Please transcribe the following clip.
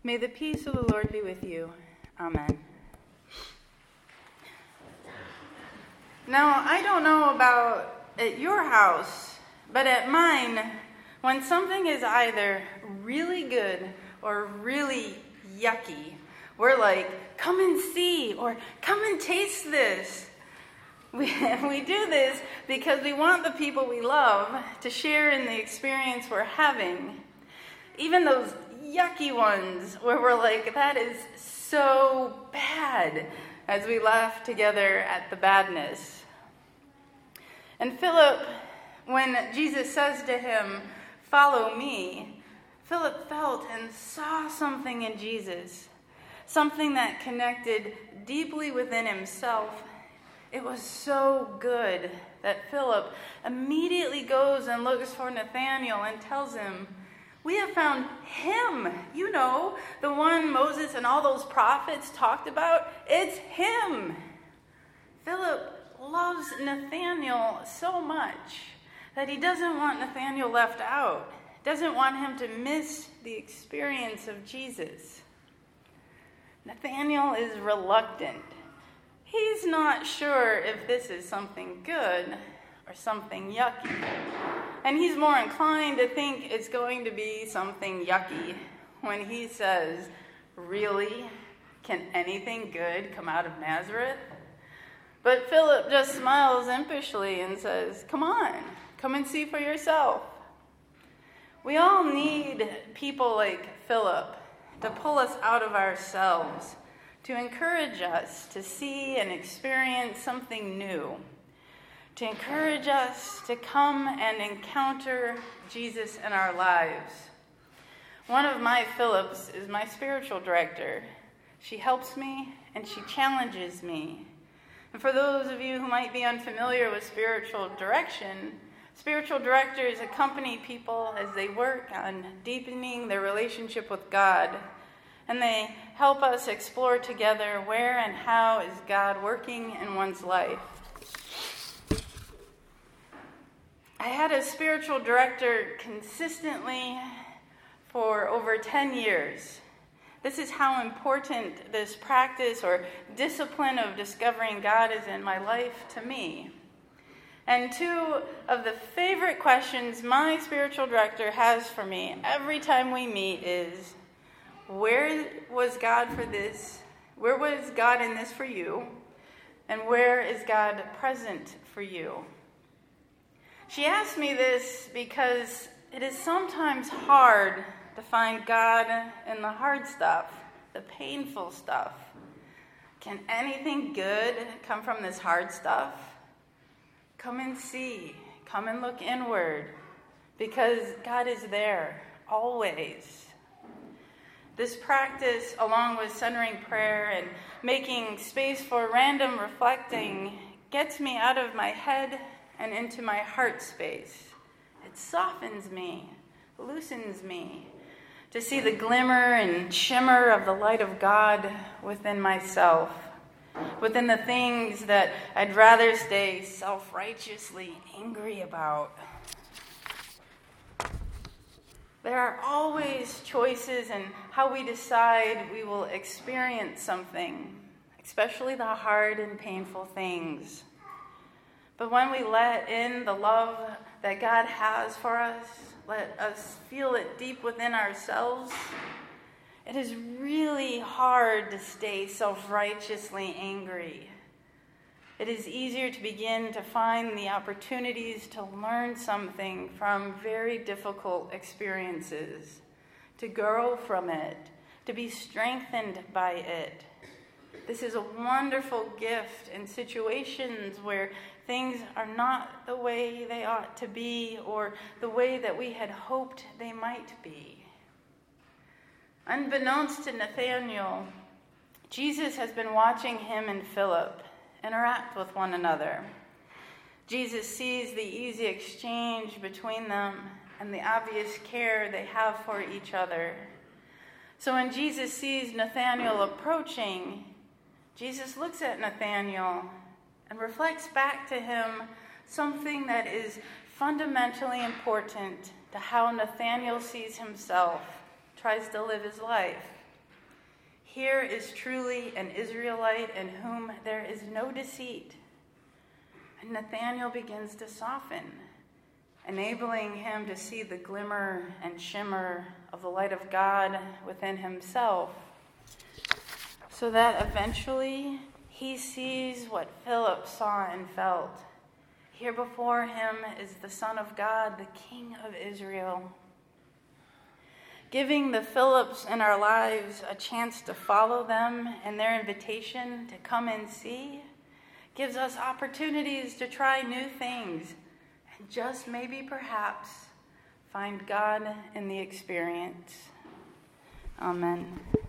May the peace of the Lord be with you. Amen. Now, I don't know about at your house, but at mine, when something is either really good or really yucky, we're like, come and see, or come and taste this. We do this because we want the people we love to share in the experience we're having. Even those yucky ones where we're like, that is so bad, as we laugh together at the badness. And Philip, when Jesus says to him, "Follow me," Philip felt and saw something in Jesus, something that connected deeply within himself. It was so good that Philip immediately goes and looks for Nathanael and tells him, "We have found him. You know, the one Moses and all those prophets talked about. It's him." Philip loves Nathanael so much that he doesn't want Nathanael left out, doesn't want him to miss the experience of Jesus. Nathanael is reluctant. He's not sure if this is something good or something yucky. And he's more inclined to think it's going to be something yucky when he says, "Really? Can anything good come out of Nazareth?" But Philip just smiles impishly and says, "Come on, come and see for yourself." We all need people like Philip to pull us out of ourselves, to encourage us to see and experience something new, to encourage us to come and encounter Jesus in our lives. One of my Philips is my spiritual director. She helps me and she challenges me. And for those of you who might be unfamiliar with spiritual direction, spiritual directors accompany people as they work on deepening their relationship with God. And they help us explore together where and how is God working in one's life. I had a spiritual director consistently for over 10 years. This is how important this practice or discipline of discovering God is in my life to me. And two of the favorite questions my spiritual director has for me every time we meet is, where was God for this? Where was God in this for you? And where is God present for you? She asked me this because it is sometimes hard to find God in the hard stuff, the painful stuff. Can anything good come from this hard stuff? Come and see. Come and look inward, because God is there, always. This practice, along with centering prayer and making space for random reflecting, gets me out of my head and into my heart space. It softens me, loosens me, to see the glimmer and shimmer of the light of God within myself, within the things that I'd rather stay self-righteously angry about. There are always choices in how we decide we will experience something, especially the hard and painful things. But when we let in the love that God has for us, let us feel it deep within ourselves, it is really hard to stay self-righteously angry. It is easier to begin to find the opportunities to learn something from very difficult experiences, to grow from it, to be strengthened by it. This is a wonderful gift in situations where things are not the way they ought to be or the way that we had hoped they might be. Unbeknownst to Nathanael, Jesus has been watching him and Philip interact with one another. Jesus sees the easy exchange between them and the obvious care they have for each other. So when Jesus sees Nathanael approaching, Jesus looks at Nathanael and reflects back to him something that is fundamentally important to how Nathanael sees himself, tries to live his life. Here is truly an Israelite in whom there is no deceit. And Nathanael begins to soften, enabling him to see the glimmer and shimmer of the light of God within himself, so that eventually he sees what Philip saw and felt. Here before him is the Son of God, the King of Israel. Giving the Philips in our lives a chance to follow them and their invitation to come and see gives us opportunities to try new things and just maybe perhaps find God in the experience. Amen.